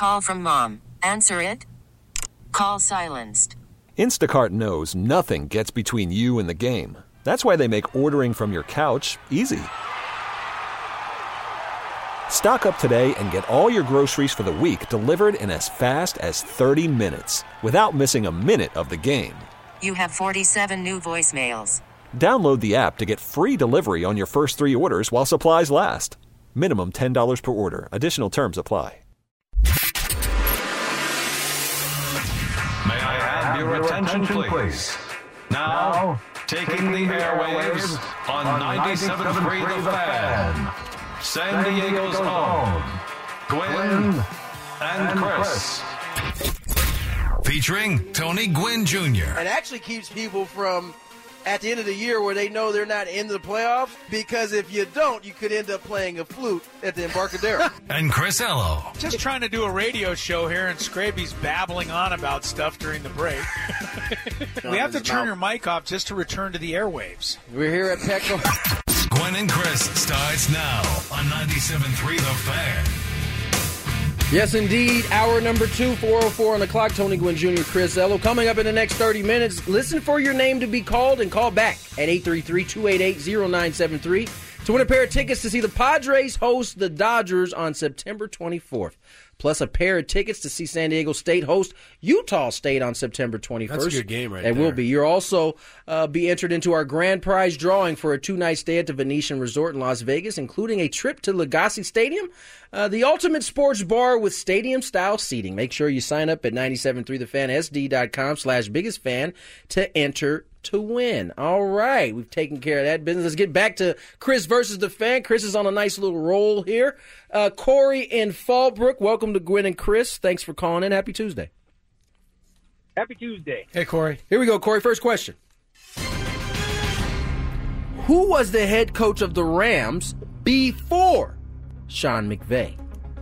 call from mom. Answer it. Call silenced. Instacart knows nothing gets between you and the game. That's why they make ordering from your couch easy. Stock up today and get all your groceries for the week delivered in as fast as 30 minutes without missing a minute of the game. You have 47 new voicemails. Download the app to get free delivery on your first 3 orders while supplies last. Minimum $10 per order. Additional terms apply. May I have your attention, please? Now, taking the airwaves on 97.3 The Fan. San Diego's own Gwynn and Chris. Featuring Tony Gwynn Jr. It actually keeps people from, at the end of the year where they know they're not in the playoffs, because if you don't, you could end up playing a flute at the Embarcadero. And Chris Ello. Just trying to do a radio show here, and Scraby's babbling on about stuff during the break. We have to turn your mic off just to return to the airwaves. We're here at Petco. Gwynn and Chris starts now on 97.3 The Fan. Yes, indeed. Hour number 2, 4:04 on the clock. Tony Gwynn Jr., Chris Ello. Coming up in the next 30 minutes, listen for your name to be called and call back at 833-288-0973 to win a pair of tickets to see the Padres host the Dodgers on September 24th. Plus a pair of tickets to see San Diego State host Utah State on September 21st. That's a good game right there. It will be. You'll also be entered into our grand prize drawing for a 2-night stay at the Venetian Resort in Las Vegas, including a trip to Legacy Stadium, the ultimate sports bar with stadium-style seating. Make sure you sign up at 973thefansd.com/biggestfan to enter to win. All right, we've taken care of that business. Let's get back to Chris versus the Fan. Chris is on a nice little roll here. Corey in Fallbrook, welcome to Gwynn and Chris. Thanks for calling in. Happy Tuesday. Happy Tuesday. Hey, Corey. Here we go, Corey. First question. Who was the head coach of the Rams before Sean McVay?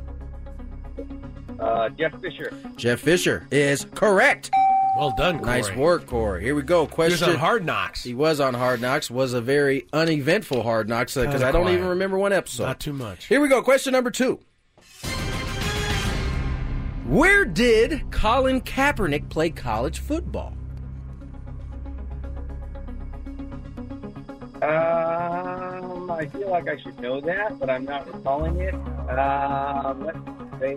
Jeff Fisher. Jeff Fisher is correct. Well done, Corey. Nice work, Corey. Here we go. Question. He was on Hard Knocks. He was on Hard Knocks. Was a very uneventful Hard Knocks because I don't even remember one episode. Not too much. Here we go. Question number 2. Where did Colin Kaepernick play college football? I feel like I should know that, but I'm not recalling it. Let's say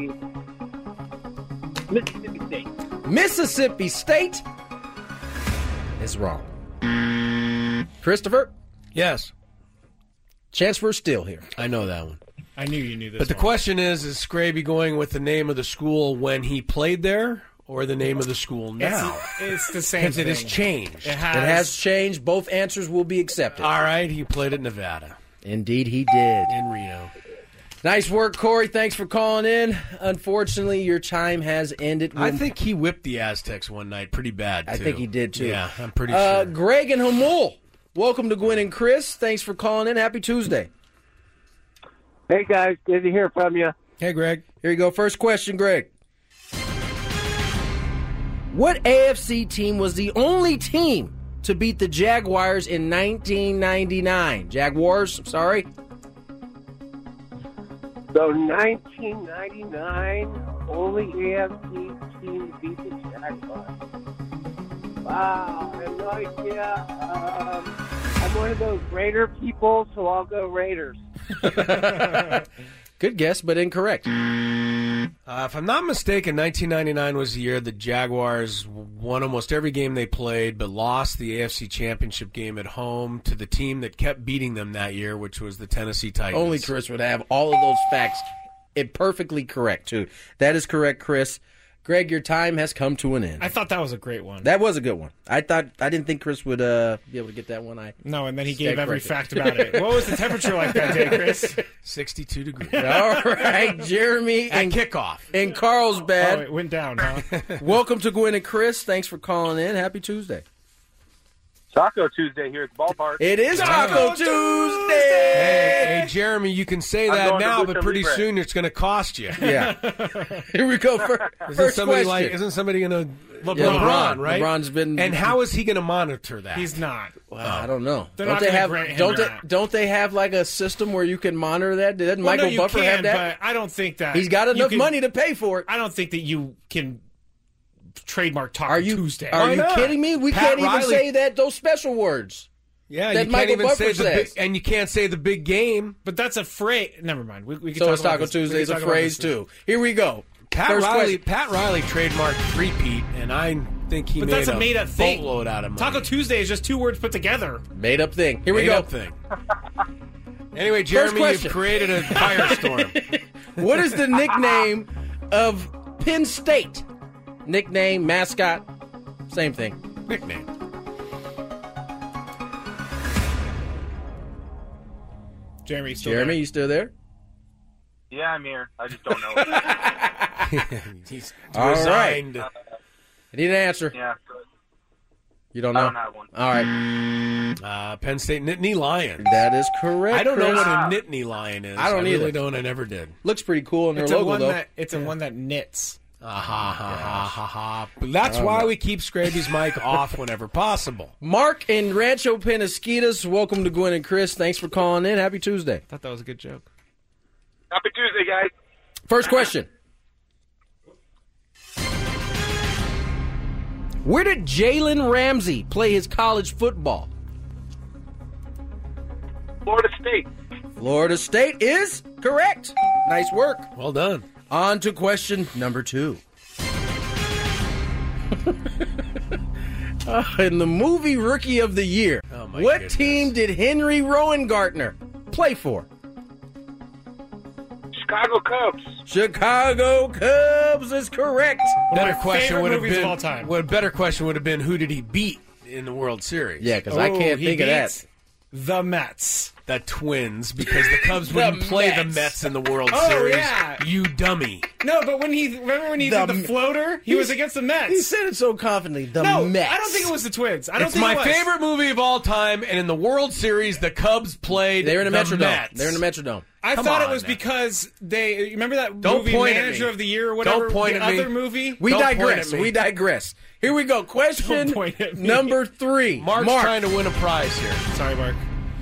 Mississippi State. Mississippi State is wrong. Christopher? Yes. Chance for a steal here. I know that one. I knew you knew this. But the question is Scraby going with the name of the school when he played there or the name of the school now? It's the same Because thing. it has changed. It has changed. Both answers will be accepted. All right, he played at Nevada. Indeed, he did. In Reno. Nice work, Corey. Thanks for calling in. Unfortunately, your time has ended. I think he whipped the Aztecs one night pretty bad, too. I think he did, too. Yeah, I'm pretty sure. Greg and Hamul, welcome to Gwynn and Chris. Thanks for calling in. Happy Tuesday. Hey, guys. Good to hear from you. Hey, Greg. Here you go. First question, Greg. What AFC team was the only team to beat the Jaguars in 1999? Jaguars, sorry. So 1999, only AFC team beat the Jaguars. Wow, I have no idea. I'm one of those Raider people, so I'll go Raiders. Good guess, but incorrect. If I'm not mistaken, 1999 was the year the Jaguars won almost every game they played, but lost the AFC Championship game at home to the team that kept beating them that year, which was the Tennessee Titans. Only Chris would have all of those facts perfectly correct, too. That is correct, Chris. Greg, your time has come to an end. I thought that was a great one. That was a good one. I didn't think Chris would be able to get that one. No, and then he gave every fact about it. What was the temperature like that day, Chris? 62 degrees. All right, Jeremy and kickoff in Carlsbad. Oh, it went down, huh? Welcome to Gwynn and Chris. Thanks for calling in. Happy Tuesday. Taco Tuesday here at the ballpark. It is Taco Tuesday. Hey, Jeremy, you can say that now, but pretty soon it's going to cost you. Yeah. Here we go. First question. Isn't somebody going to... LeBron, right? LeBron's been... And how is he going to monitor that? He's not. Well, I don't know. They're Don't not they gonna have? grant him Don't they? that. Don't they have like a system where you can monitor that? Doesn't Well, Michael no, Buffer you have can, that? But I don't think that He's got you enough can- money to pay for it. I don't think that you can trademark Taco Are you Tuesday. Are Why you not? kidding me? We Pat can't even Riley- say that those special words. Yeah, that you Michael can't even Buffer say the big, says. and you can't say the big game. But that's a phrase. Never mind. We can So talk it's about Taco this. We Tuesday is can a talk about phrase this. too. Here we go. Pat First Riley question. trademarked three-peat, and I think he But made that's a made-up thing. boatload out of money. Taco Tuesday is just two words put together. Made up thing. Here we Made go. up thing. Anyway, Jeremy, question. you've created a firestorm. What is the nickname of Penn State? Nickname, mascot, same thing. Nickname. Jeremy, still Jeremy, there. you still there? Yeah, I'm here. I just don't know. He's All resigned. I need an answer. Yeah. You don't know? I don't have one. All right. Penn State Nittany Lions. That is correct. I don't know Chris. what a Nittany Lion is. I don't really either. don't. I never did. Looks pretty cool in their It's logo, a one though. that it's a one that knits. Ha ha ha. But that's why we keep Scraby's mic off whenever possible. Mark in Rancho Penasquitas, welcome to Gwen and Chris. Thanks for calling in. Happy Tuesday. I thought that was a good joke. Happy Tuesday, guys. First question. Where did Jalen Ramsey play his college football? Florida State. Florida State is correct. Nice work. Well done. On to question number 2. In the movie Rookie of the Year, my what goodness. team did Henry Rowengartner play for? Chicago Cubs. Chicago Cubs is correct. Better my question favorite would have movies been. of all time. What a better question would have been: who did he beat in the World Series? Yeah, because I can't he think of that. beats The Mets. The Twins, because the Cubs wouldn't play the Mets. Mets in the World Oh, Series. yeah. You dummy. No, but when he did the floater, he was against the Mets. He said it so confidently. The no, Mets. I don't think it was the Twins. I don't It's think my it was. favorite movie of all time, and in the World Series, the Cubs played They're in the Metrodome. Mets. They're in the Metrodome. I Come thought it on was now. because they remember that Don't movie point at Manager me. of the Year or whatever. Don't point the at me. other movie. We Don't point digress. at me. We digress. Here we go. Question Don't point at me. number 3. Mark's Mark, trying to win a prize here. Sorry, Mark.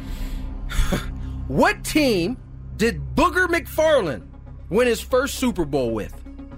what team did Booger McFarland win his first Super Bowl with?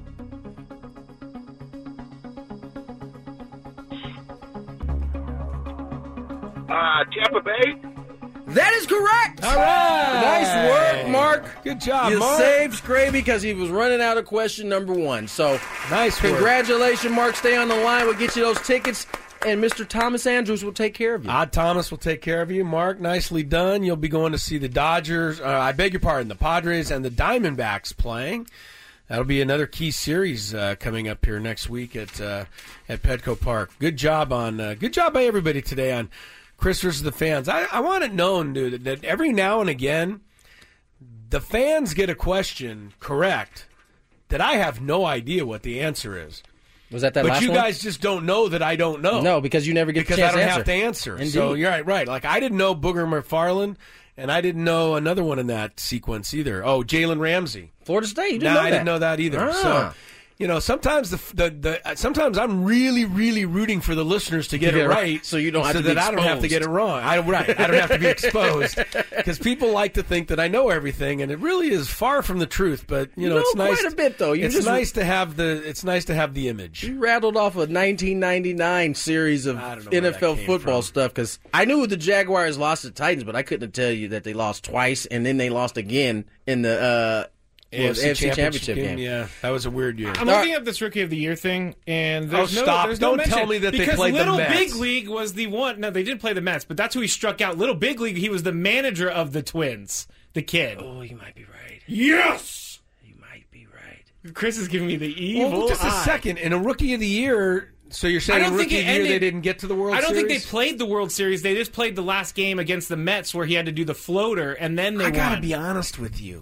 Tampa Bay. That is correct. All right. Nice work, Mark. Good job, You Mark. saved Scraby because he was running out of question number 1. So, Nice work. congratulations, Mark. Stay on the line. We'll get you those tickets, and Mr. Thomas Andrews will take care of you. Odd Thomas will take care of you. Mark, nicely done. You'll be going to see the Dodgers. I beg your pardon, the Padres and the Diamondbacks playing. That'll be another key series coming up here next week at Petco Park. Good job by everybody today on Chris versus the fans. I want it known, dude, that every now and again, the fans get a question correct that I have no idea what the answer is. Was that But last you one? guys just don't know that I don't know. No, because you never get because the chance I don't to answer. have to answer. Indeed. So you're right. Like I didn't know Booger McFarland, and I didn't know another one in that sequence either. Oh, Jalen Ramsey. Florida State. You didn't No, know I that. didn't know that either. Ah. So, sometimes sometimes I'm really, really rooting for the listeners to get it right, so you don't have to that be I don't have to exposed. get it wrong. I don't have to be exposed because people like to think that I know everything, and it really is far from the truth. But You know it's nice. quite a bit, though. It's nice to have the image. You rattled off a 1999 series of I don't know where that NFL came football from. stuff because I knew the Jaguars lost to Titans, but I couldn't tell you that they lost twice and then they lost again in the AFC Championship game. Yeah, that was a weird year. I'm looking at this Rookie of the Year thing, and there's no, stop. there's no Don't mention. tell me that they because played the Little Mets. Big League was the one. No, they did play the Mets, but that's who he struck out. Little Big League, he was the manager of the Twins, the kid. Oh, you might be right. Yes! You might be right. Chris is giving me the evil Well, just a eye. second. In a Rookie of the Year, so you're saying I don't in think Rookie it of the Year ended- they didn't get to the World I Series? don't think they played the World Series. They just played the last game against the Mets where he had to do the floater, and then they I gotta won. be honest with you.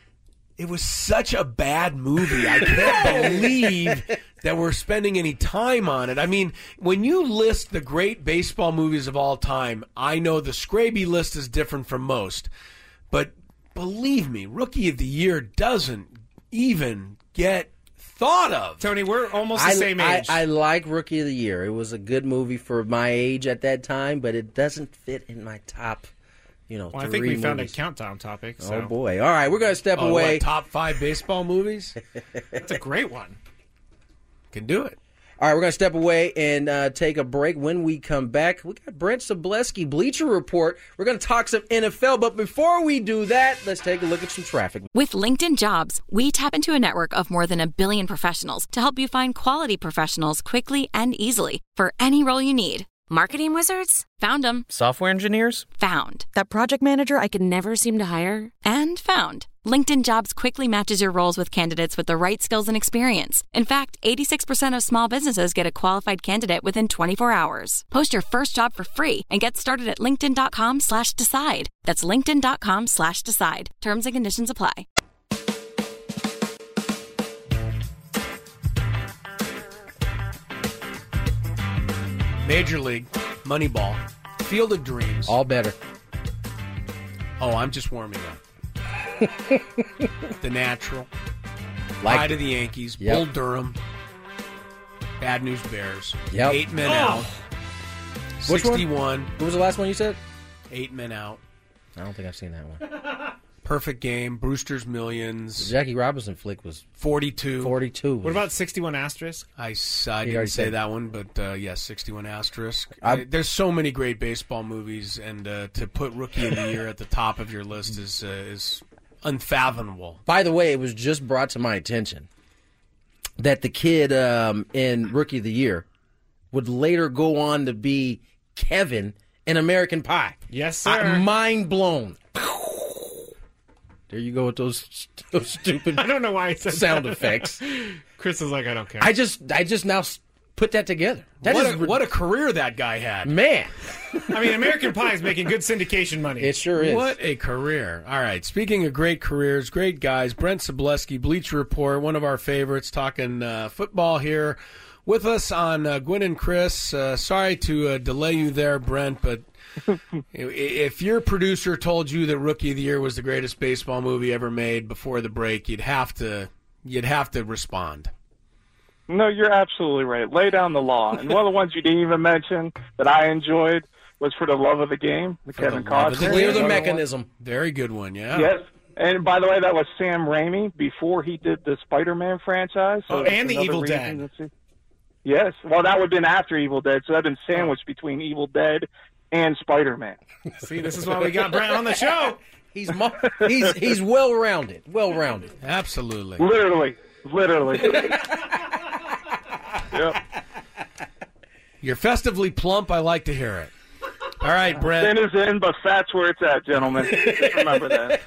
It was such a bad movie. I can't believe that we're spending any time on it. I mean, when you list the great baseball movies of all time, I know the Scraby list is different from most. But believe me, Rookie of the Year doesn't even get thought of. Tony, we're almost the same age. I like Rookie of the Year. It was a good movie for my age at that time, but it doesn't fit in my top, Well, three I think we found a movies. countdown topic. So. Oh, boy. All right, we're going to step away. What, top 5 baseball movies? That's a great one. Can do it. All right, we're going to step away and take a break. When we come back, we got Brent Sobleski, Bleacher Report. We're going to talk some NFL, but before we do that, let's take a look at some traffic. With LinkedIn Jobs, we tap into a network of more than 1 billion professionals to help you find quality professionals quickly and easily for any role you need. Marketing wizards? Found them. Software engineers? Found. That project manager I could never seem to hire? And found. LinkedIn Jobs quickly matches your roles with candidates with the right skills and experience. In fact, 86% of small businesses get a qualified candidate within 24 hours. Post your first job for free and get started at linkedin.com/decide. That's linkedin.com/decide. Terms and conditions apply. Major League, Moneyball, Field of Dreams. All better. Oh, I'm just warming up. The Natural. Like Bye to the Yankees. Yep. Bull Durham. Bad News Bears. Yep. 8 Men Out. Which one? 61. What was the last one you said? 8 Men Out. I don't think I've seen that one. Perfect Game. Brewster's Millions. The Jackie Robinson flick was 42. 42. What about 61 asterisk? I He didn't already say said that one, but yes, 61 asterisk. I- There's so many great baseball movies, and to put Rookie of the Year at the top of your list is unfathomable. By the way, it was just brought to my attention that the kid in Rookie of the Year would later go on to be Kevin in American Pie. Yes, sir. Mind blown. There you go with those stupid I don't know why I said sound that. effects. Chris is like, I don't care. I just now put that together. What a career that guy had. Man. I mean, American Pie is making good syndication money. It sure is. What a career. All right, speaking of great careers, great guys, Brent Sobleski, Bleacher Report, one of our favorites, talking football here with us on Gwynn and Chris. Sorry to delay you there, Brent, but if your producer told you that Rookie of the Year was the greatest baseball movie ever made before the break, you'd have to respond. No, you're absolutely right. Lay down the law. And one of the ones you didn't even mention that I enjoyed was For the Love of the Game, the Kevin Costner. Clear the mechanism. Very good one, yeah. Yes. And by the way, that was Sam Raimi before he did the Spider-Man franchise. So and the another Evil reason Dead. to see. Yes. Well, that would have been after Evil Dead, so that would have been sandwiched between Evil Dead and Spider-Man. See, this is why we got Brent on the show. He's well-rounded. Well-rounded. Absolutely. Literally. Yep. You're festively plump. I like to hear it. All right, Brent. Thin is in, but fat's where it's at, gentlemen. Just remember that.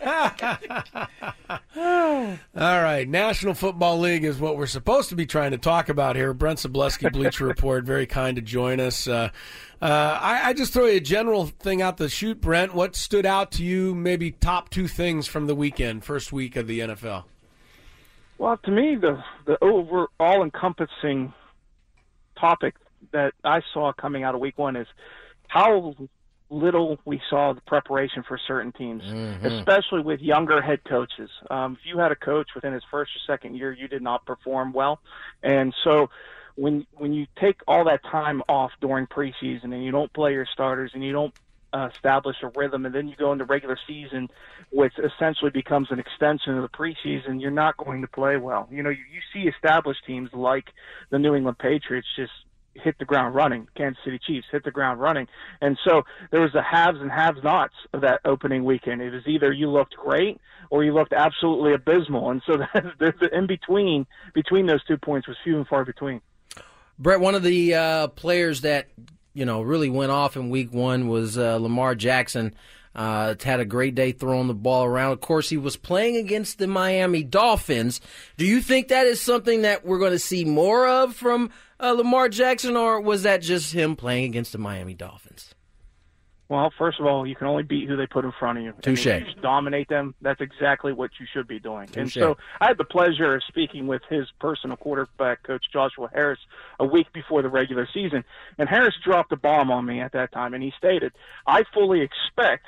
All right, National Football League is what we're supposed to be trying to talk about here. Brent Sobleski, Bleacher Report, very kind to join us. I just throw you a general thing out the chute, Brent. What stood out to you, maybe top 2 things from the weekend, first week of the NFL? Well, to me, the overall encompassing topic that I saw coming out of week 1 is how little we saw the preparation for certain teams, especially with younger head coaches. If you had a coach within his first or second year, you did not perform well. And so when you take all that time off during preseason and you don't play your starters and you don't establish a rhythm, and then you go into regular season, which essentially becomes an extension of the preseason, you're not going to play well. You know, you see established teams like the New England Patriots just hit the ground running. Kansas City Chiefs hit the ground running. And so there was the haves and have-nots of that opening weekend. It was either you looked great or you looked absolutely abysmal. And so the in-between those 2 points was few and far between. Brett, one of the players that really went off in week 1 was Lamar Jackson. Had a great day throwing the ball around. Of course, he was playing against the Miami Dolphins. Do you think that is something that we're going to see more of from Lamar Jackson, or was that just him playing against the Miami Dolphins? Well, first of all, you can only beat who they put in front of you. Touche. And if you just dominate them, that's exactly what you should be doing. And so I had the pleasure of speaking with his personal quarterback coach, Joshua Harris, a week before the regular season. And Harris dropped a bomb on me at that time, and he stated, I fully expect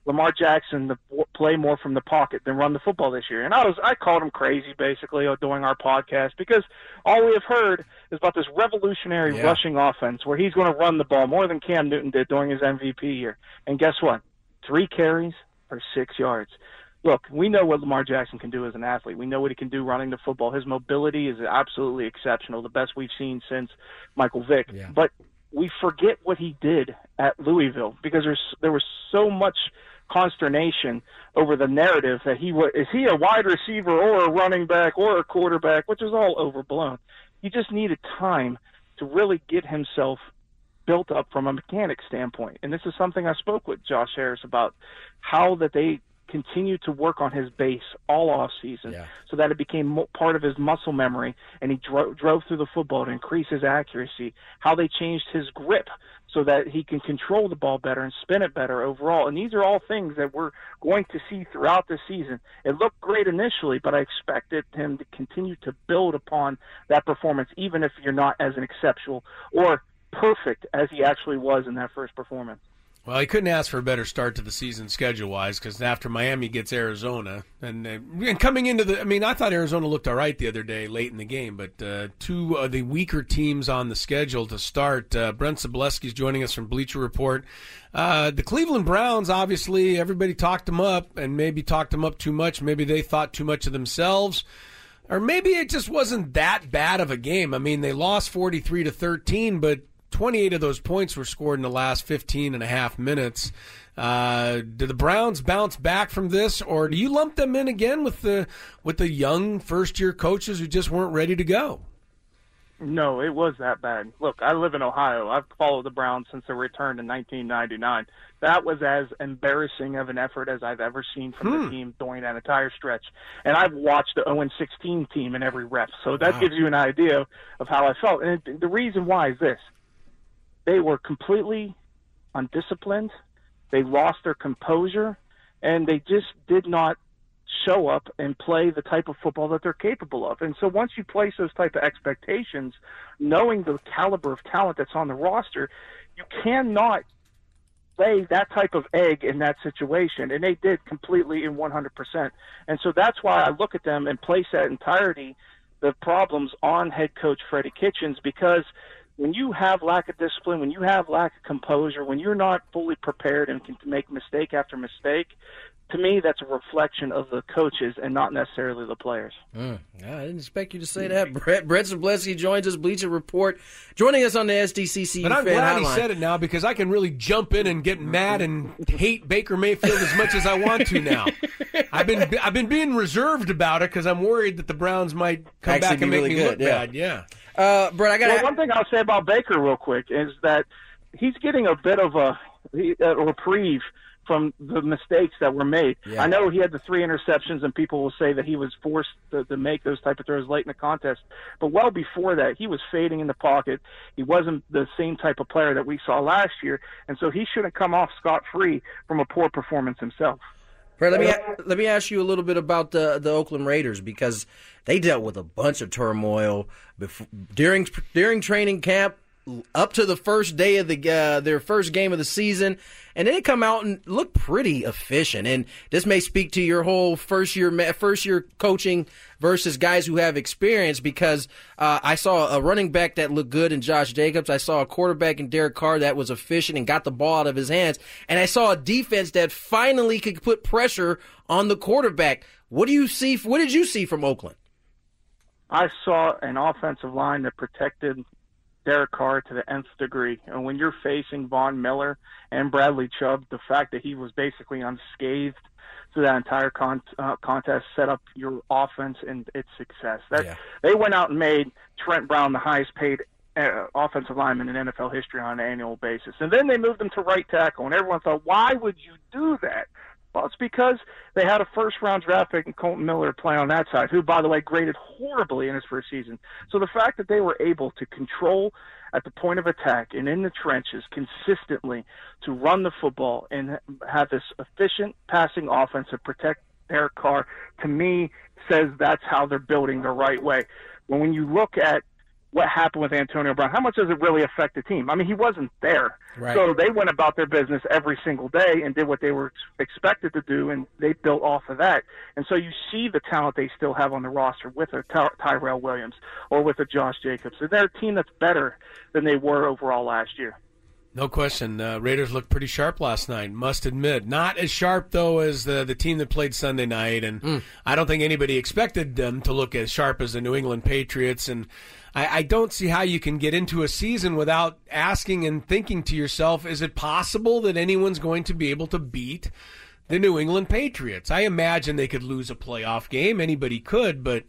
Lamar Jackson to play more from the pocket than run the football this year. And I called him crazy, basically, during our podcast, because all we have heard is about this revolutionary rushing offense where he's going to run the ball more than Cam Newton did during his MVP year. And guess what? 3 carries for 6 yards. Look, we know what Lamar Jackson can do as an athlete. We know what he can do running the football. His mobility is absolutely exceptional, the best we've seen since Michael Vick. Yeah. But we forget what he did at Louisville because there was so much consternation over the narrative that is he a wide receiver or a running back or a quarterback, which is all overblown. He just needed time to really get himself built up from a mechanic standpoint. And this is something I spoke with Josh Harris about, how that they continued to work on his base all off season so that it became part of his muscle memory, and he drove through the football to increase his accuracy, how they changed his grip so that he can control the ball better and spin it better overall. And these are all things that we're going to see throughout the season. It looked great initially, but I expected him to continue to build upon that performance, even if you're not as an exceptional or perfect as he actually was in that first performance. Well, he couldn't ask for a better start to the season schedule-wise, because after Miami gets Arizona, and coming into I thought Arizona looked all right the other day late in the game, but 2 of the weaker teams on the schedule to start. Brent Zableski's joining us from Bleacher Report. The Cleveland Browns, obviously, everybody talked them up, and maybe talked them up too much. Maybe they thought too much of themselves. Or maybe it just wasn't that bad of a game. I mean, they lost 43-13, but 28 of those points were scored in the last 15 and a half minutes. Do the Browns bounce back from this, or do you lump them in again with the young first-year coaches who just weren't ready to go? No, it was that bad. Look, I live in Ohio. I've followed the Browns since their return in 1999. That was as embarrassing of an effort as I've ever seen from the team during that entire stretch. And I've watched the 0-16 team in every rep, so that gives you an idea of how I felt. And the reason why is this. They were completely undisciplined. They lost their composure, and they just did not show up and play the type of football that they're capable of. And so once you place those type of expectations, knowing the caliber of talent that's on the roster, you cannot lay that type of egg in that situation. And they did completely in 100%. And so that's why I look at them and place that entirety, the problems on head coach Freddie Kitchens, because when you have lack of discipline, when you have lack of composure, when you're not fully prepared and can make mistake after mistake, to me, that's a reflection of the coaches and not necessarily the players. I didn't expect you to say that. Brett Zableski joins us, Bleacher Report, joining us on the SDCC. But I'm glad he said it now, because I can really jump in and get mad and hate Baker Mayfield as much as I want to now. I've been being reserved about it because I'm worried that the Browns might come back and make me look bad. Yeah. Brett, one thing I'll say about Baker real quick is that he's getting a bit of a reprieve from the mistakes that were made. Yeah. I know he had the 3 interceptions, and people will say that he was forced to make those type of throws late in the contest. But well before that, he was fading in the pocket. He wasn't the same type of player that we saw last year, and so he shouldn't come off scot-free from a poor performance himself. Brett, let me ask you a little bit about the Oakland Raiders, because they dealt with a bunch of turmoil during training camp, up to the first day of their first game of the season, and then they come out and look pretty efficient. And this may speak to your whole first year coaching versus guys who have experience, because I saw a running back that looked good in Josh Jacobs. I saw a quarterback in Derek Carr that was efficient and got the ball out of his hands, and I saw a defense that finally could put pressure on the quarterback. What did you see from Oakland? I saw an offensive line that protected Derek Carr to the nth degree. And when you're facing Von Miller and Bradley Chubb, the fact that he was basically unscathed through that entire contest set up your offense and its success. They went out and made Trent Brown the highest paid offensive lineman in NFL history on an annual basis. And then they moved him to right tackle, and everyone thought, why would you do that? Well, it's because they had a first-round draft pick and Colton Miller play on that side, who, by the way, graded horribly in his first season. So the fact that they were able to control at the point of attack and in the trenches consistently to run the football and have this efficient passing offense to protect Derek Carr, to me, says that's how they're building the right way. When you look at what happened with Antonio Brown. How much does it really affect the team? I mean, he wasn't there. Right. So they went about their business every single day and did what they were expected to do, and they built off of that. And so you see the talent they still have on the roster with a Tyrell Williams or with a Josh Jacobs. And they're a team that's better than they were overall last year. No question. Raiders looked pretty sharp last night, must admit. Not as sharp, though, as the team that played Sunday night. And I don't think anybody expected them to look as sharp as the New England Patriots. And I don't see how you can get into a season without asking and thinking to yourself, is it possible that anyone's going to be able to beat the New England Patriots? I imagine they could lose a playoff game. Anybody could, but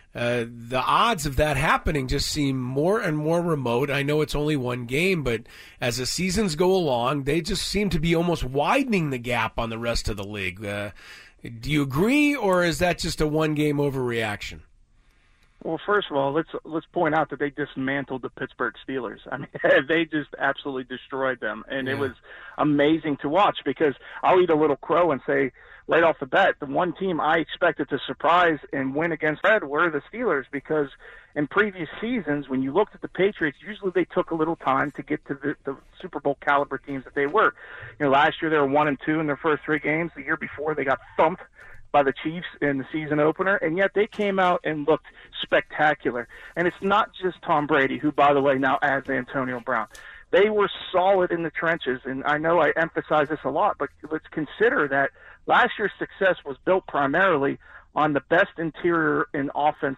the odds of that happening just seem more and more remote. I know it's only one game, but as the seasons go along, they just seem to be almost widening the gap on the rest of the league. Do you agree, or is that just a one-game overreaction? Well, first of all, let's point out that they dismantled the Pittsburgh Steelers. I mean, they just absolutely destroyed them, and It was amazing to watch, because I'll eat a little crow and say right off the bat, the one team I expected to surprise and win against Red were the Steelers, because in previous seasons, when you looked at the Patriots, usually they took a little time to get to the Super Bowl caliber teams that they were. You know, last year they were 1-2 in their first 3 games. The year before they got thumped by the Chiefs in the season opener, and yet they came out and looked spectacular. And it's not just Tom Brady, who, by the way, now adds Antonio Brown. They were solid in the trenches, and I know I emphasize this a lot, but let's consider that last year's success was built primarily on the best interior in offense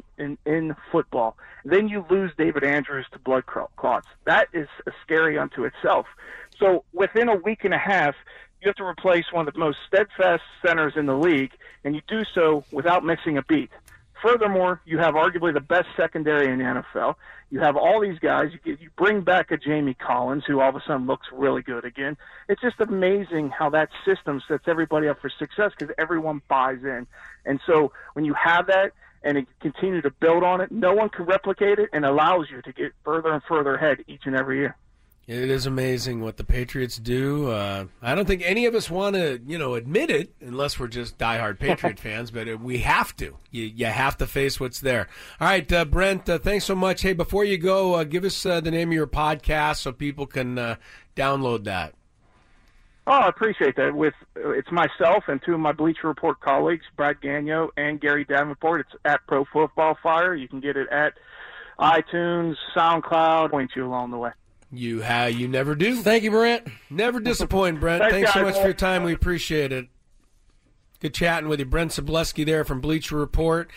in football. Then you lose David Andrews to blood clots. That is scary unto itself. So within a week and a half, you have to replace one of the most steadfast centers in the league, and you do so without missing a beat. Furthermore, you have arguably the best secondary in the NFL. You have all these guys. You bring back a Jamie Collins, who all of a sudden looks really good again. It's just amazing how that system sets everybody up for success, because everyone buys in. And so when you have that and you continue to build on it, no one can replicate it, and allows you to get further and further ahead each and every year. It is amazing what the Patriots do. I don't think any of us want to, admit it, unless we're just diehard Patriot fans. But we have to. You have to face what's there. All right, Brent. Thanks so much. Hey, before you go, give us the name of your podcast so people can download that. Oh, I appreciate that. It's myself and 2 of my Bleacher Report colleagues, Brad Gagnon and Gary Davenport. It's at Pro Football Fire. You can get it at iTunes, SoundCloud. Point you along the way. You never do. Thank you, Brent. Never disappoint, Brent. Thanks so much for your time. We appreciate it. Good chatting with you. Brent Sobleski there from Bleacher Report.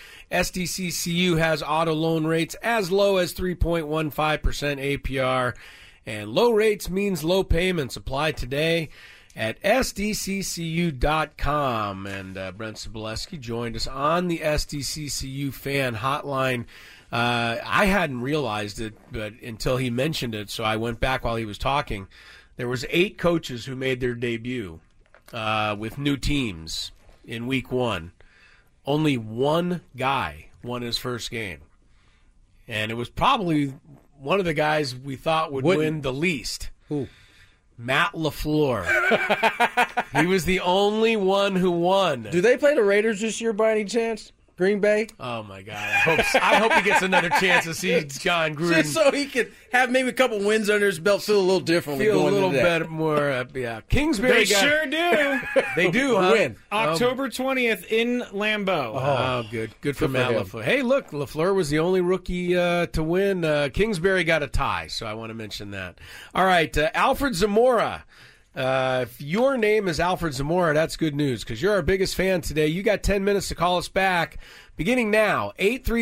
SDCCU has auto loan rates as low as 3.15% APR. And low rates means low payments. Apply today at SDCCU.com. And Brent Sobleski joined us on the SDCCU fan hotline. I hadn't realized it, but until he mentioned it, so I went back while he was talking. There was 8 coaches who made their debut with new teams in week 1. Only one guy won his first game, and it was probably one of the guys we thought would win the least. Who? Matt LaFleur. He was the only one who won. Do they play the Raiders this year by any chance? Green Bay? Oh, my God. I hope he gets another chance to see John Gruden. Just so he can have maybe a couple wins under his belt, feel a little differently. Feel a little bit more, yeah. Kingsbury sure do. They do, huh? Win. October 20th in Lambeau. Oh, good. Good for Matt LaFleur. Hey, look, LaFleur was the only rookie to win. Kingsbury got a tie, so I want to mention that. All right, Alfred Zamora. If your name is Alfred Zamora, that's good news, because you're our biggest fan today. You got 10 minutes to call us back. Beginning now,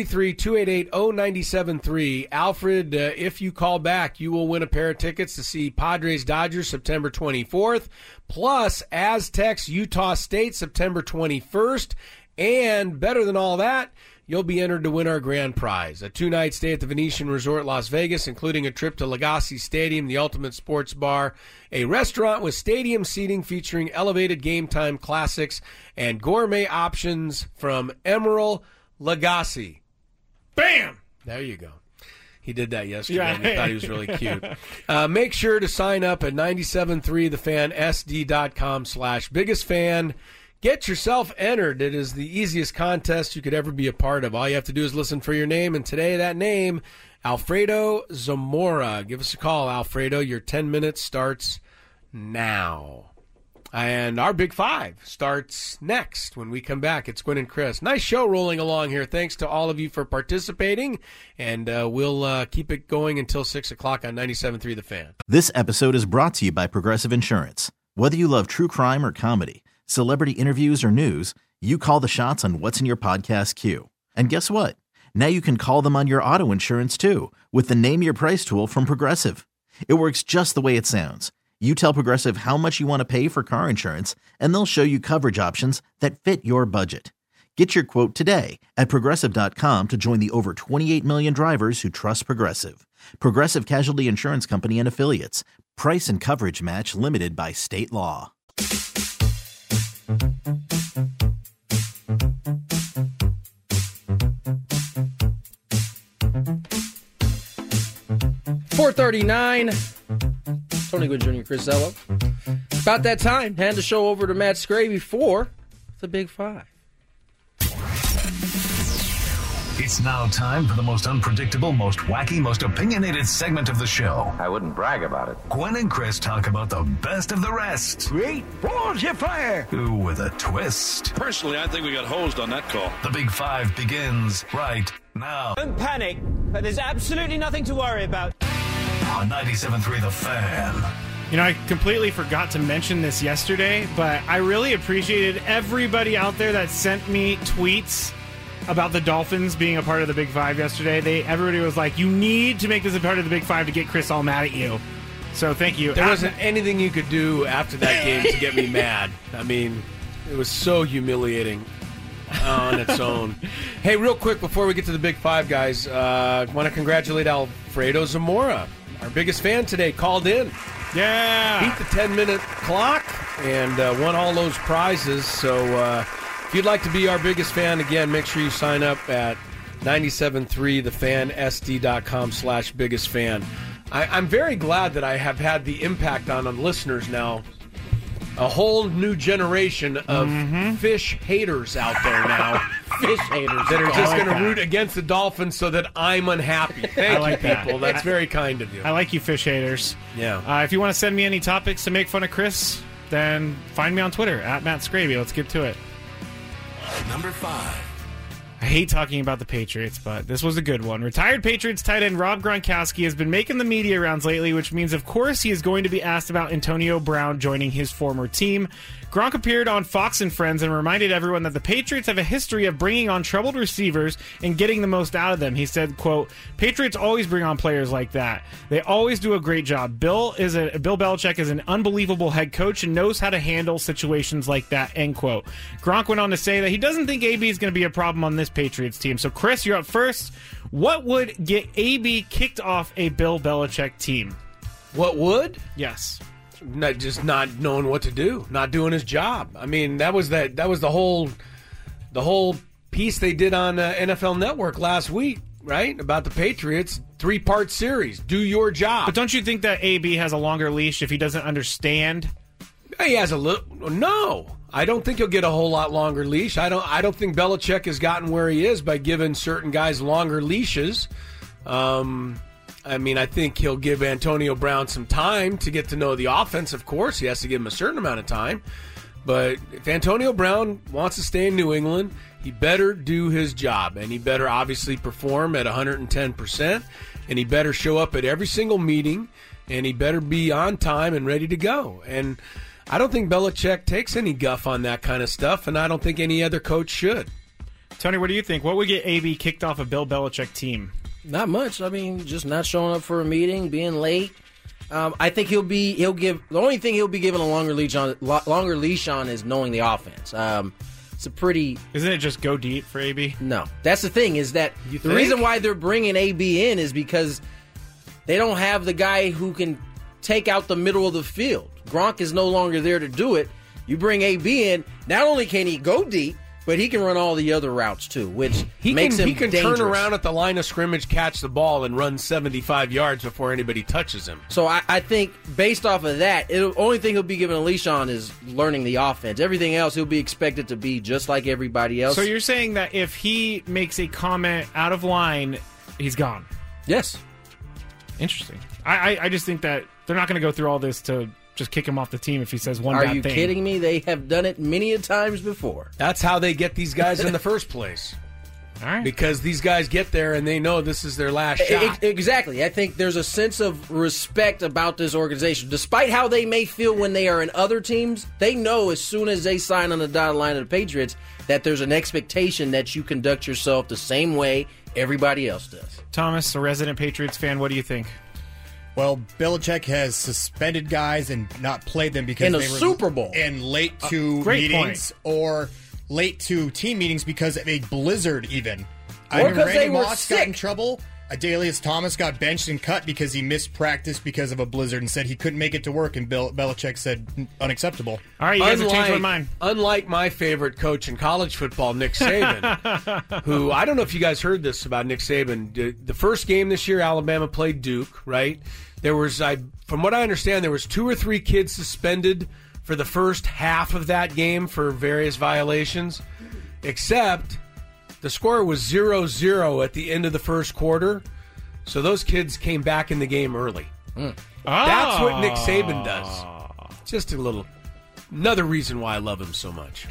833-288-0973. Alfred, if you call back, you will win a pair of tickets to see Padres-Dodgers September 24th, plus Aztecs Utah State September 21st. And better than all that, you'll be entered to win our grand prize, a 2-night stay at the Venetian Resort Las Vegas, including a trip to Legacy Stadium, the ultimate sports bar, a restaurant with stadium seating featuring elevated game time classics, and gourmet options from Emerald Lagasse. Bam! There you go. He did that yesterday, Yeah. and I thought he was really cute. Make sure to sign up at 973thefansd.com/biggestfan. Get yourself entered. It is the easiest contest you could ever be a part of. All you have to do is listen for your name, and today that name Alfredo Zamora. Give us a call, Alfredo. Your 10 minutes starts now. And our Big Five starts next when we come back. It's Gwynn and Chris. Nice show rolling along here. Thanks to all of you for participating. And we'll keep it going until 6 o'clock on 97.3 The Fan. This episode is brought to you by Progressive Insurance. Whether you love true crime or comedy, celebrity interviews or news, you call the shots on what's in your podcast queue. And guess what? Now you can call them on your auto insurance too with the Name Your Price tool from Progressive. It works just the way it sounds. You tell Progressive how much you want to pay for car insurance, and they'll show you coverage options that fit your budget. Get your quote today at Progressive.com to join the over 28 million drivers who trust Progressive. Progressive Casualty Insurance Company and Affiliates. Price and coverage match limited by state law. .439. Tony Gwynn Jr., Chris Zello. About that time, hand the show over to Matt Scraby for the Big Five. It's now time for the most unpredictable, most wacky, most opinionated segment of the show. I wouldn't brag about it. Gwen and Chris talk about the best of the rest. Great balls you fire! Ooh, with a twist. Personally, I think we got hosed on that call. The Big Five begins right now. Don't panic, but there's absolutely nothing to worry about. On 97.3 The Fan. You know, I completely forgot to mention this yesterday, but I really appreciated everybody out there that sent me tweets about the Dolphins being a part of the Big Five yesterday. Everybody was like, you need to make this a part of the Big Five to get Chris all mad at you. So thank you. There wasn't anything you could do after that game to get me mad. I mean, it was so humiliating on its own. Hey, real quick before we get to the Big Five, guys, I want to congratulate Alfredo Zamora. Our biggest fan today called in. Yeah. Beat the 10-minute clock and won all those prizes. So if you'd like to be our biggest fan, again, make sure you sign up at 973thefansd.com/biggest fan. I'm very glad that I have had the impact on listeners now. A whole new generation of fish haters out there now. Fish haters. That are just going to root against the Dolphins so that I'm unhappy. Thank you, people. That's very kind of you. I like you, fish haters. Yeah. If you want to send me any topics to make fun of Chris, then find me on Twitter, at Matt Scraby. Let's get to it. Number 5. I hate talking about the Patriots, but this was a good one. Retired Patriots tight end Rob Gronkowski has been making the media rounds lately, which means, of course, he is going to be asked about Antonio Brown joining his former team. Gronk appeared on Fox and Friends and reminded everyone that the Patriots have a history of bringing on troubled receivers and getting the most out of them. He said, quote, Patriots always bring on players like that. They always do a great job. Bill Belichick is an unbelievable head coach and knows how to handle situations like that, end quote. Gronk went on to say that he doesn't think AB is going to be a problem on this Patriots team. So, Chris, you're up first. What would get AB kicked off a Bill Belichick team? What would? Yes. Just not knowing what to do, not doing his job. I mean, that was the whole piece they did on NFL Network last week, right? About the Patriots, 3-part series. Do your job. But don't you think that AB has a longer leash if he doesn't understand? He has a little. No, I don't think he'll get a whole lot longer leash. I don't think Belichick has gotten where he is by giving certain guys longer leashes. I mean, I think he'll give Antonio Brown some time to get to know the offense, of course. He has to give him a certain amount of time. But if Antonio Brown wants to stay in New England, he better do his job. And he better obviously perform at 110%. And he better show up at every single meeting. And he better be on time and ready to go. And I don't think Belichick takes any guff on that kind of stuff. And I don't think any other coach should. Tony, what do you think? What would get AB kicked off a Bill Belichick team? Not much. I mean, just not showing up for a meeting, being late. I think he'll give the only thing he'll be given a longer leash on is knowing the offense. It's a pretty. Isn't it just go deep for AB? No, that's the thing. Is that the reason why they're bringing AB in is because they don't have the guy who can take out the middle of the field. Gronk is no longer there to do it. You bring AB in. Not only can he go deep, but he can run all the other routes, too, which makes him dangerous. He can turn around at the line of scrimmage, catch the ball, and run 75 yards before anybody touches him. So I think based off of that, the only thing he'll be given a leash on is learning the offense. Everything else, he'll be expected to be just like everybody else. So you're saying that if he makes a comment out of line, he's gone? Yes. Interesting. I just think that they're not going to go through all this to just kick him off the team if he says one Are bad you thing. kidding me? They have done it many a times before. That's how they get these guys in the first place. All right. Because these guys get there and they know this is their last shot. Exactly. I think there's a sense of respect about this organization. Despite how they may feel when they are in other teams, they know as soon as they sign on the dotted line of the Patriots that there's an expectation that you conduct yourself the same way everybody else does. Thomas, a resident Patriots fan, what do you think? Well, Belichick has suspended guys and not played them because in they a were Super Bowl and late to meetings or late to team meetings because of a blizzard. Even I mean, Randy Moss got in trouble. Adalius Thomas got benched and cut because he missed practice because of a blizzard and said he couldn't make it to work. And Belichick said unacceptable. All right, you guys have changed my mind. Unlike my favorite coach in college football, Nick Saban, who I don't know if you guys heard this about Nick Saban. The first game this year, Alabama played Duke, right? There was, from what I understand, there was 2 or 3 kids suspended for the first half of that game for various violations, except the score was 0-0 at the end of the first quarter, so those kids came back in the game early. That's what Nick Saban does. Just another reason why I love him so much.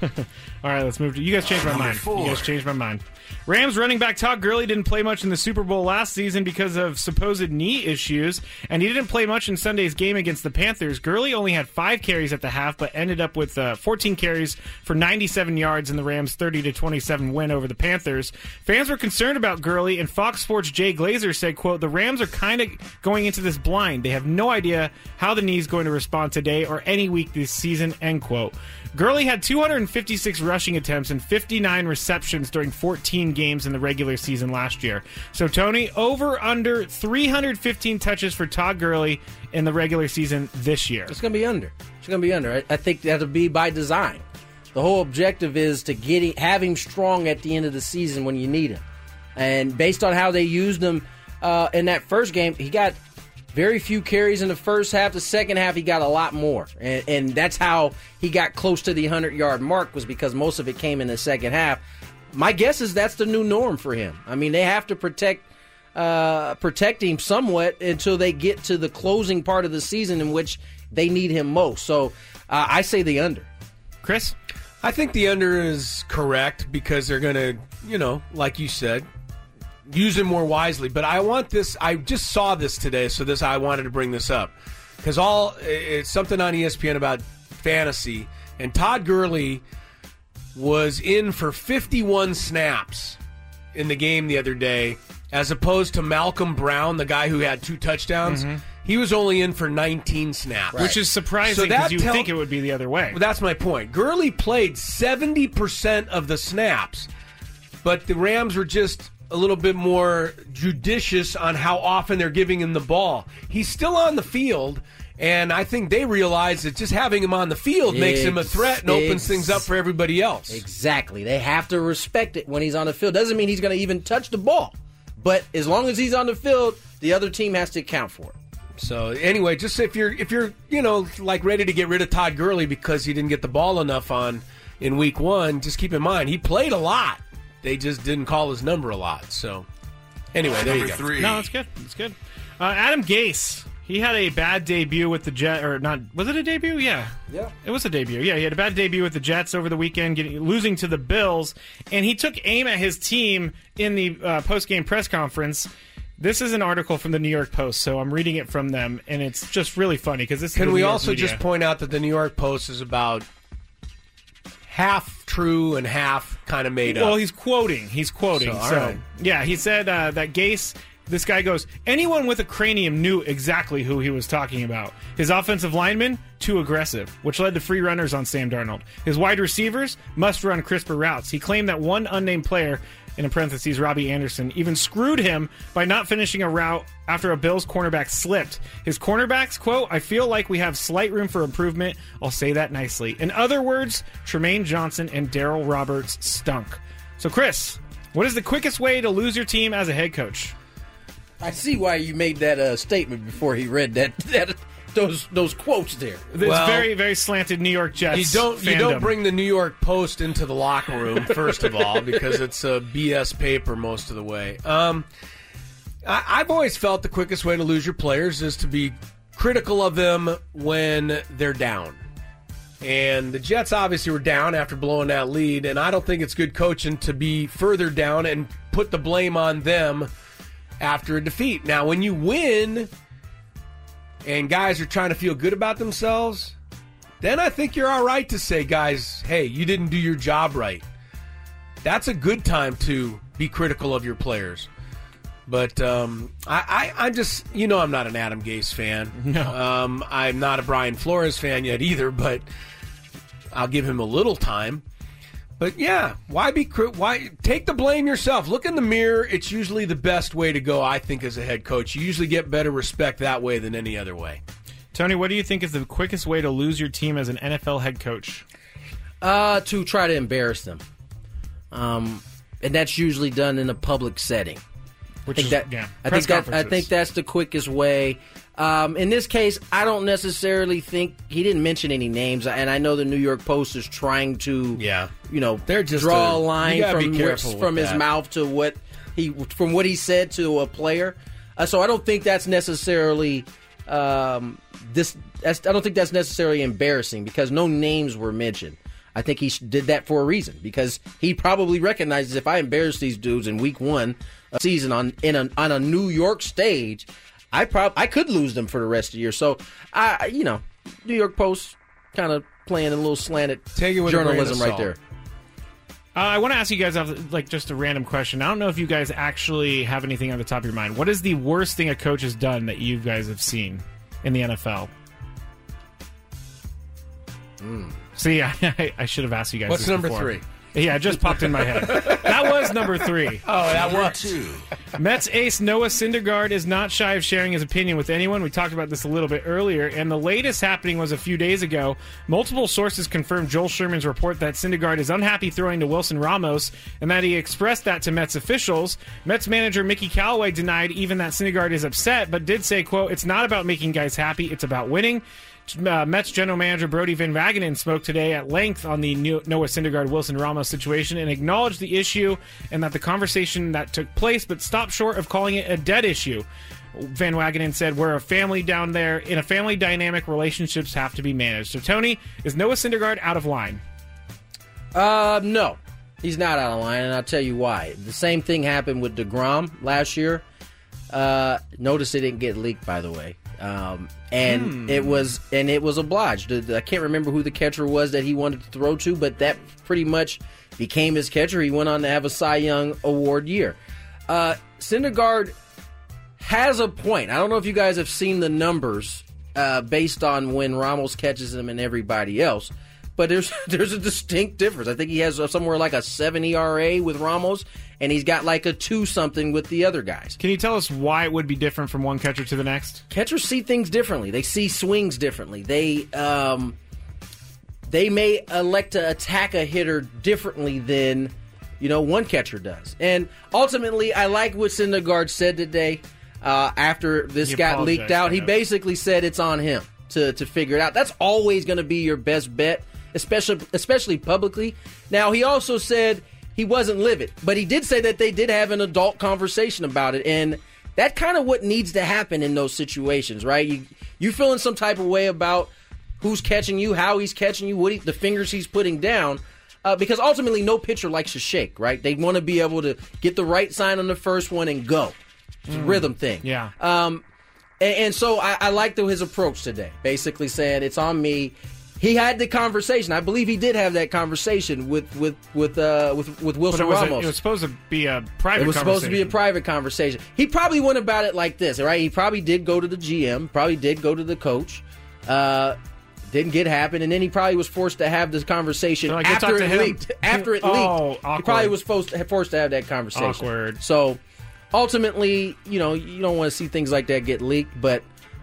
All right, let's move to... You guys changed my mind. You guys changed my mind. Rams running back Todd Gurley didn't play much in the Super Bowl last season because of supposed knee issues, and he didn't play much in Sunday's game against the Panthers. Gurley only had 5 carries at the half, but ended up with 14 carries for 97 yards in the Rams' 30-27 win over the Panthers. Fans were concerned about Gurley, and Fox Sports' Jay Glazer said, quote, "The Rams are kind of going into this blind. They have no idea how the knee is going to respond today or any week this season," end quote. Gurley had 256 rushing attempts and 59 receptions during 14 games in the regular season last year. So, Tony, over/under 315 touches for Todd Gurley in the regular season this year. It's going to be under. It's going to be under. I think that'll be by design. The whole objective is to have him strong at the end of the season when you need him. And based on how they used him in that first game, he got very few carries in the first half. The second half, he got a lot more. And that's how he got close to the 100-yard mark, was because most of it came in the second half. My guess is that's the new norm for him. I mean, they have to protect him somewhat until they get to the closing part of the season in which they need him most. So I say the under. Chris? I think the under is correct because they're going to, like you said, use it more wisely. But I want this. I just saw this today, so I wanted to bring this up because it's something on ESPN about fantasy, and Todd Gurley was in for 51 snaps in the game the other day, as opposed to Malcolm Brown, the guy who had 2 touchdowns. Mm-hmm. He was only in for 19 snaps. Right. Which is surprising because you think it would be the other way. Well, that's my point. Gurley played 70% of the snaps, but the Rams were just a little bit more judicious on how often they're giving him the ball. He's still on the field, and I think they realize that just having him on the field makes him a threat and opens things up for everybody else. Exactly. They have to respect it when he's on the field. Doesn't mean he's going to even touch the ball. But as long as he's on the field, the other team has to account for it. So anyway, just if you're ready to get rid of Todd Gurley because he didn't get the ball enough in week 1, just keep in mind he played a lot. They just didn't call his number a lot. So anyway, there you go. 3. No, that's good. That's good. Adam Gase, he had a bad debut with the Jets, or not? Was it a debut? Yeah, it was a debut. Yeah, he had a bad debut with the Jets over the weekend, losing to the Bills, and he took aim at his team in the post-game press conference. This is an article from the New York Post, so I'm reading it from them, and it's just really funny because this. Can we also just point out that the New York Post is about half true and half kind of made up? Well, he's quoting. So, right. Yeah, he said that Gase. This guy goes, anyone with a cranium knew exactly who he was talking about. His offensive linemen, too aggressive, which led to free runners on Sam Darnold. His wide receivers must run crisper routes. He claimed that one unnamed player, in parentheses, Robbie Anderson, even screwed him by not finishing a route after a Bills cornerback slipped. His cornerbacks, quote, I feel like we have slight room for improvement. I'll say that nicely. In other words, Tremaine Johnson and Darryl Roberts stunk. So, Chris, what is the quickest way to lose your team as a head coach? I see why you made that statement before he read those quotes there. It's very, very slanted New York Jets. You don't bring the New York Post into the locker room, first of all, because it's a BS paper most of the way. I've always felt the quickest way to lose your players is to be critical of them when they're down. And the Jets obviously were down after blowing that lead, and I don't think it's good coaching to be further down and put the blame on them after a defeat. Now, when you win and guys are trying to feel good about themselves, then I think you're all right to say, guys, hey, you didn't do your job right. That's a good time to be critical of your players. But I'm just, I'm not an Adam Gase fan. No. I'm not a Brian Flores fan yet either, but I'll give him a little time. But yeah, why take the blame yourself? Look in the mirror. It's usually the best way to go, I think, as a head coach. You usually get better respect that way than any other way. Tony, what do you think is the quickest way to lose your team as an NFL head coach? To try to embarrass them. And that's usually done in a public setting. I think that's the quickest way. In this case, I don't necessarily think he didn't mention any names, and I know the New York Post is trying to, they're just draw a line from his mouth to what he said to a player. So I don't think that's necessarily I don't think that's necessarily embarrassing because no names were mentioned. I think he did that for a reason because he probably recognizes if I embarrass these dudes in week 1 of the season on a New York stage, I could lose them for the rest of the year. So, New York Post kind of playing a little slanted journalism right there. I want to ask you guys just a random question. I don't know if you guys actually have anything on the top of your mind. What is the worst thing a coach has done that you guys have seen in the NFL? See, I should have asked you guys. What's this number before. 3? Yeah, it just popped in my head. That was number 3. Oh, that was 2. Mets ace Noah Syndergaard is not shy of sharing his opinion with anyone. We talked about this a little bit earlier, and the latest happening was a few days ago. Multiple sources confirmed Joel Sherman's report that Syndergaard is unhappy throwing to Wilson Ramos, and that he expressed that to Mets officials. Mets manager Mickey Callaway denied even that Syndergaard is upset, but did say, quote, "It's not about making guys happy, it's about winning." Mets general manager Brodie Van Wagenen spoke today at length on the Noah Syndergaard-Wilson Ramos situation and acknowledged the issue and that the conversation that took place, but stopped short of calling it a dead issue. Van Wagenen said, "We're a family down there. In a family dynamic, relationships have to be managed." So, Tony, is Noah Syndergaard out of line? No, he's not out of line, and I'll tell you why. The same thing happened with DeGrom last year. Notice it didn't get leaked, by the way. It was obliged. I can't remember who the catcher was that he wanted to throw to, but that pretty much became his catcher. He went on to have a Cy Young Award year. Syndergaard has a point. I don't know if you guys have seen the numbers based on when Ramos catches him and everybody else, but there's a distinct difference. I think he has somewhere like a 7 ERA with Ramos, and he's got like a 2-something with the other guys. Can you tell us why it would be different from one catcher to the next? Catchers see things differently. They see swings differently. They may elect to attack a hitter differently than one catcher does. And ultimately, I like what Syndergaard said today after this got leaked out. He basically said it's on him to figure it out. That's always going to be your best bet, especially publicly. Now, he also said he wasn't livid, but he did say that they did have an adult conversation about it, and that kind of what needs to happen in those situations, right? You feeling some type of way about who's catching you, how he's catching you, the fingers he's putting down, because ultimately no pitcher likes to shake, right? They want to be able to get the right sign on the first one and go. It's a rhythm thing. Yeah. And so I liked his approach today, basically saying it's on me. He had the conversation. I believe he did have that conversation with Wilson Ramos. It was supposed to be a private conversation. It was supposed to be a private conversation. He probably went about it like this, right? He probably did go to the GM, probably did go to the coach. Didn't get happen, and then he probably was forced to have this conversation after it leaked. After it leaked, awkward. He probably was forced to have that conversation. Awkward. So ultimately, you don't want to see things like that get leaked, but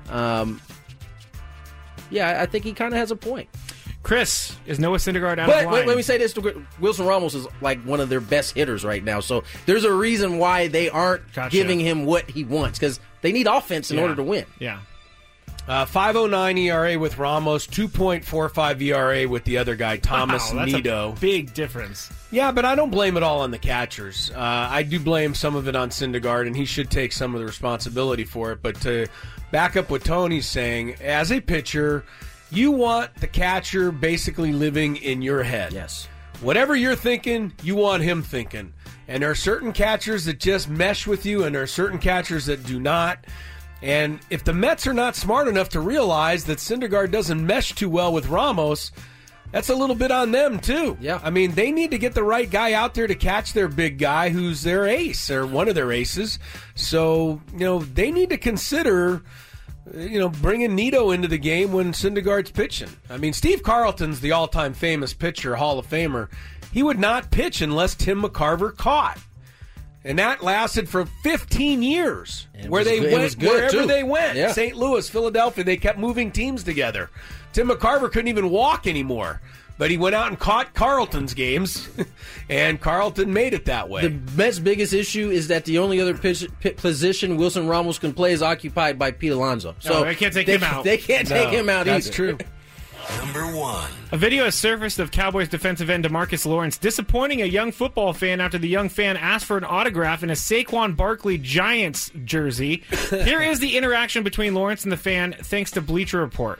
yeah, I think he kind of has a point. Chris, is Noah Syndergaard out of line? Let me say this. Wilson Ramos is like one of their best hitters right now, so there's a reason why they aren't giving him what he wants, because they need offense in order to win. Yeah. .509 ERA with Ramos, 2.45 ERA with the other guy, Thomas Nido. A big difference. Yeah, but I don't blame it all on the catchers. I do blame some of it on Syndergaard, and he should take some of the responsibility for it. But to back up what Tony's saying, as a pitcher, you want the catcher basically living in your head. Yes. Whatever you're thinking, you want him thinking. And there are certain catchers that just mesh with you, and there are certain catchers that do not. And if the Mets are not smart enough to realize that Syndergaard doesn't mesh too well with Ramos, that's a little bit on them, too. Yeah. I mean, they need to get the right guy out there to catch their big guy who's their ace or one of their aces. So, they need to consider, bringing Nido into the game when Syndergaard's pitching. I mean, Steve Carlton's the all-time famous pitcher, Hall of Famer. He would not pitch unless Tim McCarver caught. And that lasted for 15 years, where they went wherever they went. Yeah. St. Louis, Philadelphia, they kept moving teams together. Tim McCarver couldn't even walk anymore, but he went out and caught Carlton's games, and Carlton made it that way. The Mets' biggest issue is that the only other position Wilson Ramos can play is occupied by Pete Alonso. So they can't take him out. They can't take him out That's either. true. Number 1. A video has surfaced of Cowboys defensive end DeMarcus Lawrence disappointing a young football fan after the young fan asked for an autograph in a Saquon Barkley Giants jersey. Here is the interaction between Lawrence and the fan, thanks to Bleacher Report.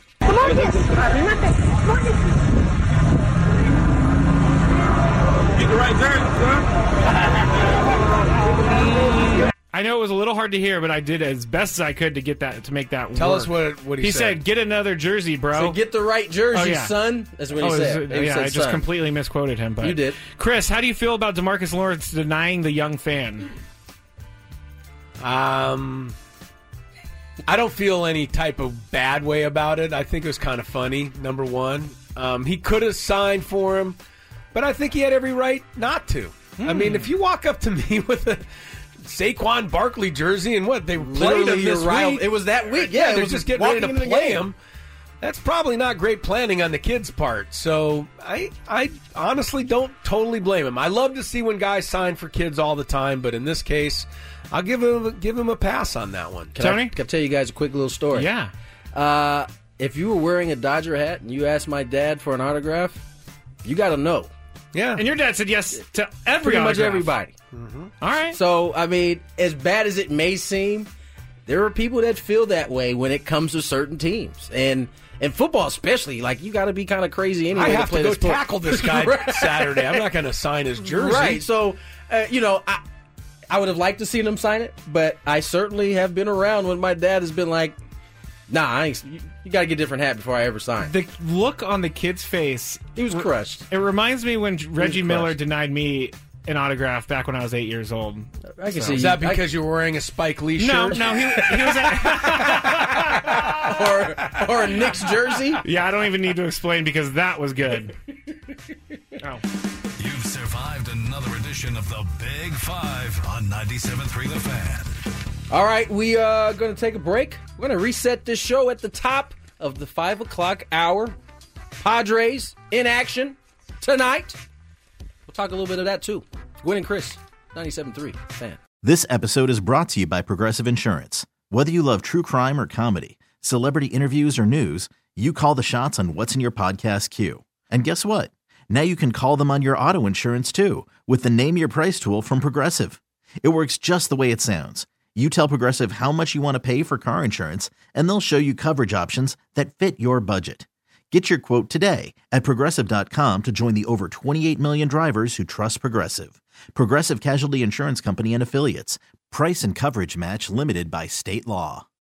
I know it was a little hard to hear, but I did as best as I could to get that, to make that Tell work. us what he said. He said, "Get another jersey, bro." So get the right jersey, son. That's what he said. He said I just son. completely misquoted him. But You did. Chris, how do you feel about DeMarcus Lawrence denying the young fan? I don't feel any type of bad way about it. I think it was kind of funny, number one. He could have signed for him, but I think he had every right not to. I mean, if you walk up to me with a Saquon Barkley jersey and what, they played him this week. It was that week. Yeah, they're just getting ready to play him. That's probably not great planning on the kid's part. So I honestly don't totally blame him. I love to see when guys sign for kids all the time, but in this case, I'll give him a pass on that one. Tony? Can I tell you guys a quick little story? Yeah. If you were wearing a Dodger hat and you asked my dad for an autograph, you got to know. Yeah. And your dad said yes to Pretty much everybody. Mm-hmm. All right. So, I mean, as bad as it may seem, there are people that feel that way when it comes to certain teams. And football especially, like, you got to be kind of crazy anyway. I have play to go this sport. tackle this guy Saturday. I'm not going to sign his jersey. Right. So, I would have liked to see him sign it, but I certainly have been around when my dad has been like, nah, you got to get a different hat before I ever sign. The look on the kid's face. He was crushed. It reminds me when Reggie Miller denied me an autograph back when I was 8 years old. I can see. Is that because you were wearing a Spike Lee shirt? No, he was or a Knicks jersey? Yeah, I don't even need to explain because that was good. Oh. You've survived another edition of the Big Five on 97.3 The Fan. All right, we are going to take a break. We're going to reset this show at the top of the 5 o'clock hour. Padres in action tonight. We'll talk a little bit of that, too. Gwen and Chris, 97.3 Fan. This episode is brought to you by Progressive Insurance. Whether you love true crime or comedy, celebrity interviews or news, you call the shots on what's in your podcast queue. And guess what? Now you can call them on your auto insurance, too, with the Name Your Price tool from Progressive. It works just the way it sounds. You tell Progressive how much you want to pay for car insurance, and they'll show you coverage options that fit your budget. Get your quote today at Progressive.com to join the over 28 million drivers who trust Progressive. Progressive Casualty Insurance Company and Affiliates. Price and coverage match limited by state law.